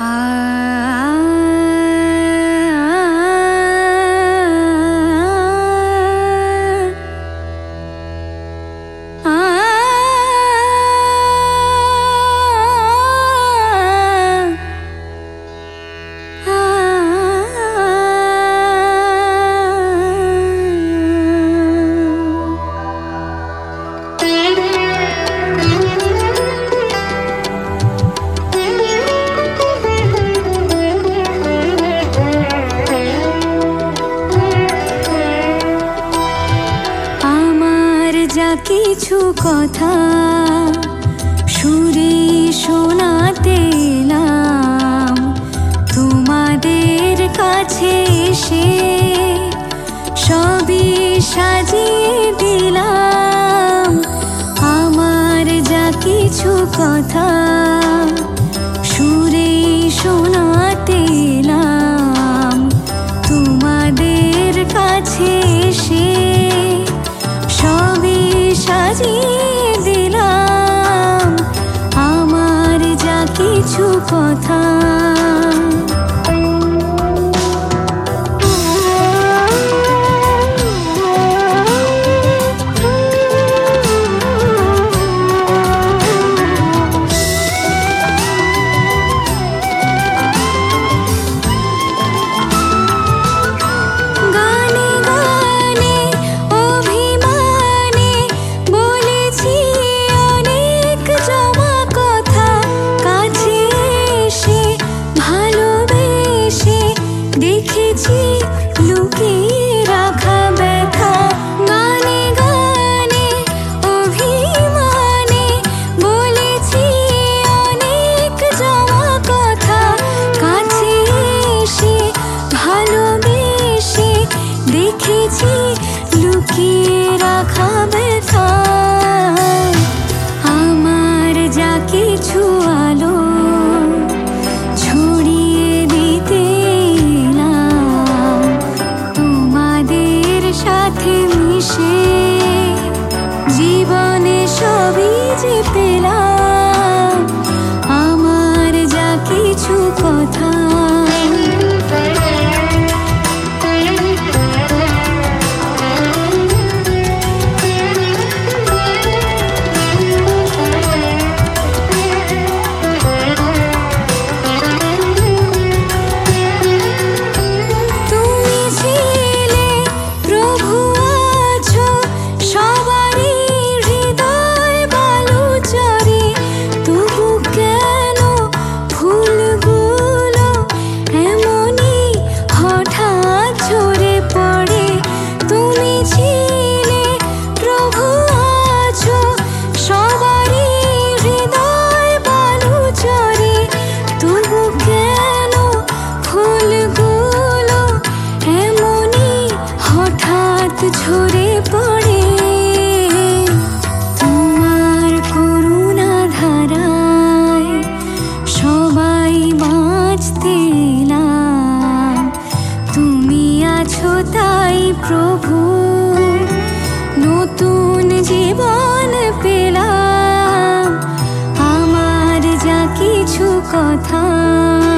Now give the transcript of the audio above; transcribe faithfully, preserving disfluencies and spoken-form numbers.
কিছু কথা সুরে শোনাতে এলাম তোমাদের কাছে এসে সবই সাজিয়ে দিলাম। আমার যা কিছু কথা সুরে শোনাতে এলাম তোমাদের কাছে এসে সবই সাজিয়ে দিলাম। আমার যা কিছু কথা লুকিয়ে রাখা ব্যথা। আমার যা কিছু আলো ছড়িয়ে দিতে এলাম তোমাদের সাথে মিশে জীবনে সবই যে পেলাম। আমার যা কিছু কথা ঝরে পড়ে তোমার করুণা ধারায় সবাই বাঁচতে এলাম। তুমি আছো তাই প্রভু নতুন জীবন পেলাম। আমার যা কিছু কথা